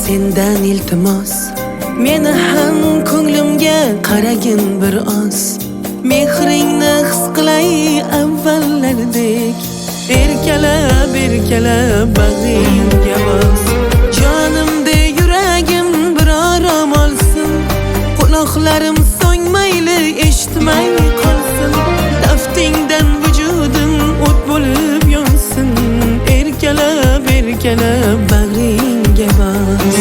sendan iltimos, meni ham ko'nglimga qaragin bir oz. Mehringni his qilay avvallardek, erkalab bag'ringga bos. Jonimda yuragim bir orom olsin, quloqlarim so'ngmayli eshitmay qolsin. Daftingdan vujudim o't bo'lib yonsin, erkalab bag'ringga bos.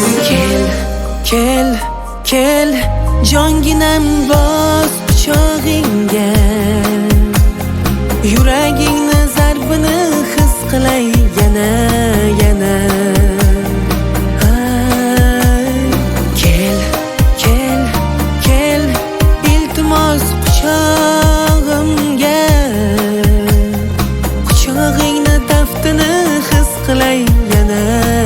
Kel, jonginam bos quchog'ingga, yuragingni zarbini his qilay yana. Kel, iltimos quchog'imga, quchog'ingni daftini his qilay yana.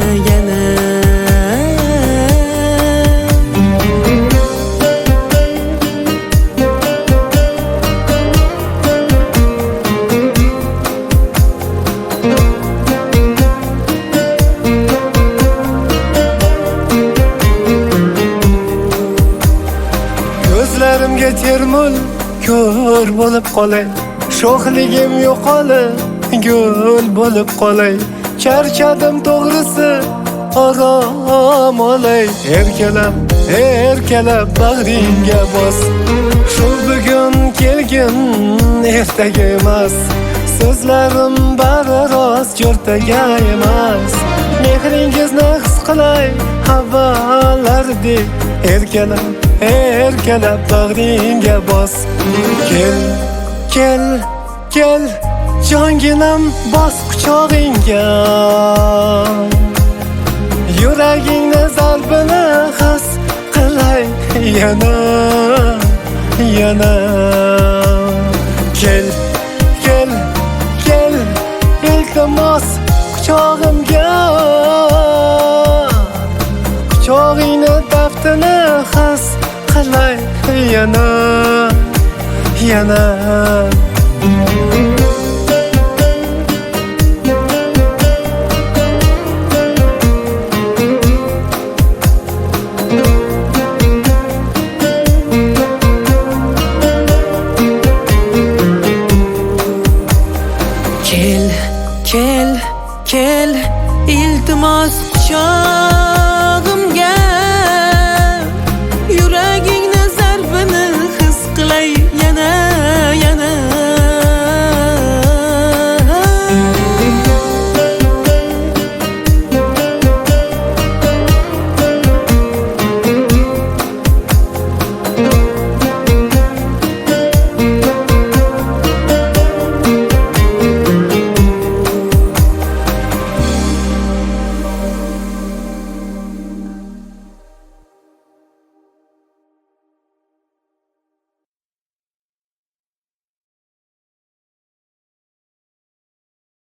Ko'zlarimga termul ko'r bo'lib qolay, sho'xligim yo'qolib gul bo'lib qolay. Charchadim to'g'risi, orom olay. Erkalab bag'ringga bos. Shu bugun kelgin, ertaga emas. So'zlarim bari rost, jo'rtaga emas. Mehringizni his qilay avvallardek, erkalab bag'ringga bos. Kel, jonginam bos quchog'ingga, yuragingni zarbini his qilay yana. Kel, iltimos quchog'imga, quchog'ingni daftini his qilay yana.